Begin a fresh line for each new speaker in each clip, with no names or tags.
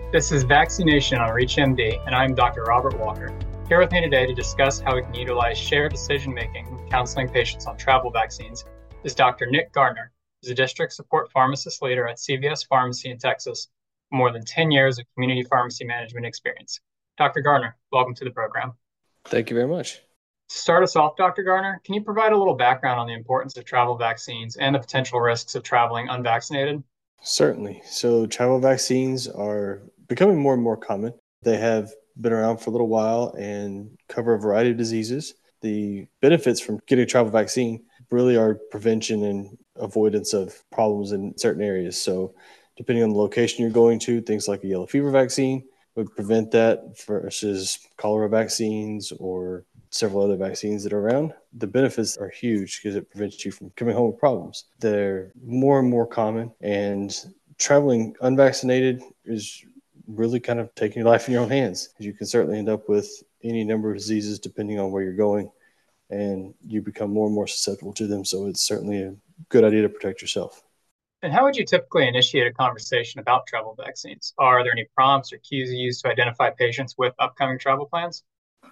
This is Vaccination on ReachMD, and I'm Dr. Robert Walker. Here with me today to discuss how we can utilize shared decision-making when counseling patients on travel vaccines is Dr. Nick Gardner, who's a district support pharmacist leader at CVS Pharmacy in Texas, with more than 10 years of community pharmacy management experience. Dr. Gardner, welcome to the program.
Thank you very much.
To start us off, Dr. Gardner, can you provide a little background on the importance of travel vaccines and the potential risks of traveling unvaccinated?
Certainly. So travel vaccines are becoming more and more common. They have been around for a little while and cover a variety of diseases. The benefits from getting a travel vaccine really are prevention and avoidance of problems in certain areas. So depending on the location you're going to, things like a yellow fever vaccine would prevent that versus cholera vaccines or several other vaccines that are around. The benefits are huge because it prevents you from coming home with problems. They're more and more common, and traveling unvaccinated is really kind of taking your life in your own hands. You can certainly end up with any number of diseases depending on where you're going, and you become more and more susceptible to them. So it's certainly a good idea to protect yourself.
And how would you typically initiate a conversation about travel vaccines? Are there any prompts or cues you use to identify patients with upcoming travel plans?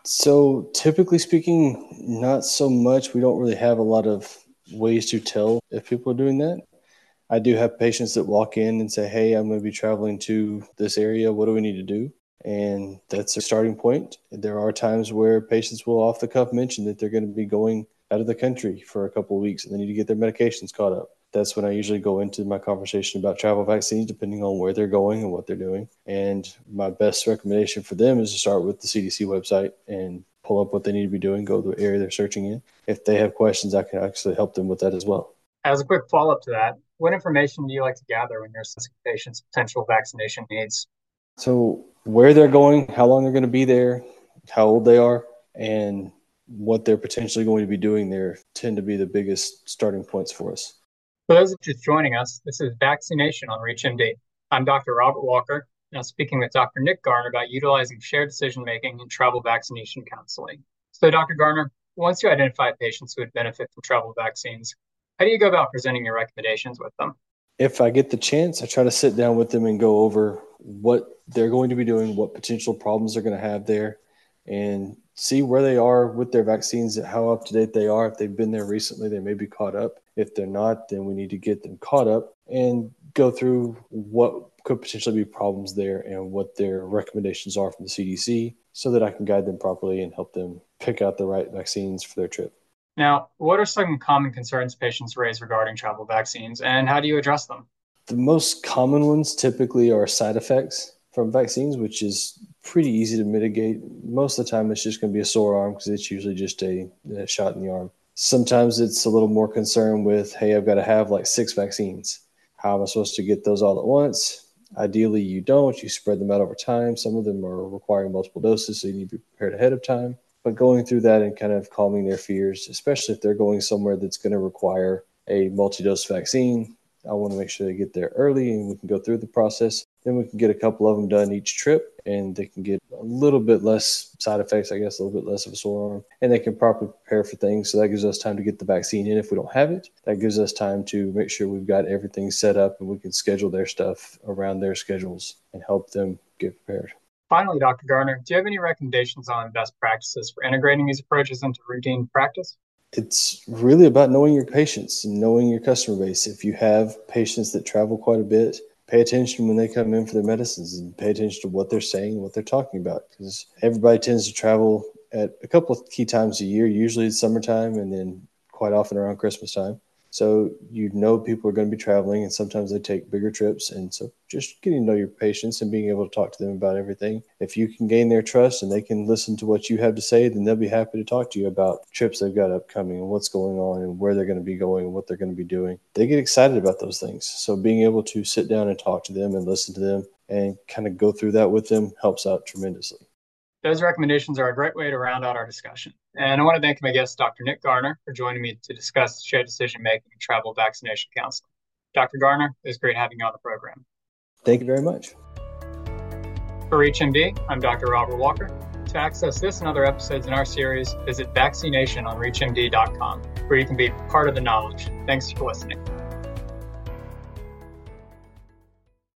So typically speaking, not so much. We don't really have a lot of ways to tell if people are doing that. I do have patients that walk in and say, hey, I'm going to be traveling to this area. What do we need to do? And that's a starting point. There are times where patients will off the cuff mention that they're going to be going out of the country for a couple of weeks and they need to get their medications caught up. That's when I usually go into my conversation about travel vaccines, depending on where they're going and what they're doing. And my best recommendation for them is to start with the CDC website and pull up what they need to be doing, go to the area they're searching in. If they have questions, I can actually help them with that as well.
As a quick follow-up to that, what information do you like to gather when you're assessing patients' potential vaccination needs?
So where they're going, how long they're going to be there, how old they are, and what they're potentially going to be doing there tend to be the biggest starting points for us.
For those of you just joining us, this is Vaccination on ReachMD. I'm Dr. Robert Walker, and I'm speaking with Dr. Nick Gardner about utilizing shared decision-making in travel vaccination counseling. So, Dr. Gardner, once you identify patients who would benefit from travel vaccines, how do you go about presenting your recommendations with them?
If I get the chance, I try to sit down with them and go over what they're going to be doing, what potential problems they're going to have there, and see where they are with their vaccines, how up to date they are. If they've been there recently, they may be caught up. If they're not, then we need to get them caught up and go through what could potentially be problems there and what their recommendations are from the CDC so that I can guide them properly and help them pick out the right vaccines for their trip.
Now, what are some common concerns patients raise regarding travel vaccines, and how do you address them?
The most common ones typically are side effects from vaccines, which is pretty easy to mitigate. Most of the time, it's just going to be a sore arm because it's usually just a shot in the arm. Sometimes it's a little more concerned with, hey, I've got to have like 6 vaccines. How am I supposed to get those all at once? Ideally, you don't. You spread them out over time. Some of them are requiring multiple doses, so you need to be prepared ahead of time. But going through that and kind of calming their fears, especially if they're going somewhere that's going to require a multi-dose vaccine, I want to make sure they get there early and we can go through the process. Then we can get a couple of them done each trip and they can get a little bit less side effects, I guess, a little bit less of a sore arm. And they can properly prepare for things. So that gives us time to get the vaccine in if we don't have it. That gives us time to make sure we've got everything set up and we can schedule their stuff around their schedules and help them get prepared.
Finally, Dr. Gardner, do you have any recommendations on best practices for integrating these approaches into routine practice?
It's really about knowing your patients and knowing your customer base. If you have patients that travel quite a bit, pay attention when they come in for their medicines and pay attention to what they're saying, what they're talking about, because everybody tends to travel at a couple of key times a year. Usually it's summertime and then quite often around Christmas time. So you know people are going to be traveling and sometimes they take bigger trips. And so just getting to know your patients and being able to talk to them about everything. If you can gain their trust and they can listen to what you have to say, then they'll be happy to talk to you about trips they've got upcoming and what's going on and where they're going to be going and what they're going to be doing. They get excited about those things. So being able to sit down and talk to them and listen to them and kind of go through that with them helps out tremendously.
Those recommendations are a great way to round out our discussion. And I want to thank my guest, Dr. Nick Gardner, for joining me to discuss shared decision-making and travel vaccination counseling. Dr. Gardner, it was great having you on the program.
Thank you very much.
For ReachMD, I'm Dr. Robert Walker. To access this and other episodes in our series, visit vaccination on reachmd.com, where you can be part of the knowledge. Thanks for listening.